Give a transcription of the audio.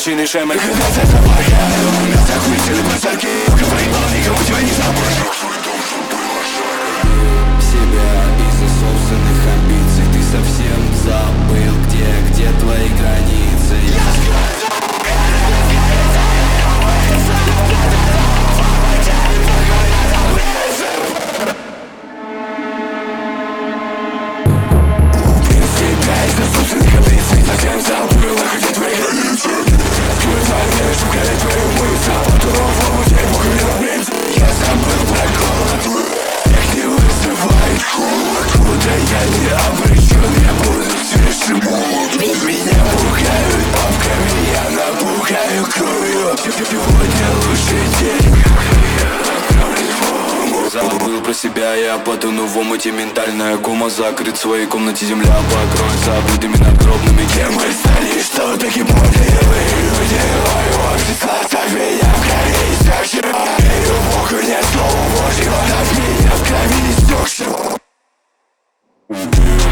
причиной шемы. Себя из-за собственных амбиций. Ты совсем забыл, где твои границы. Забыл про себя, я потону в омуте. Ментальная кома, закрыт в своей комнате. Земля покроется забытыми надгробными. Кем мы стали, что таки поняли вы люди? Общество, оставь меня в крови истекшего. Верю в Бога, нет слова Божьего. Оставь меня в крови истекшего.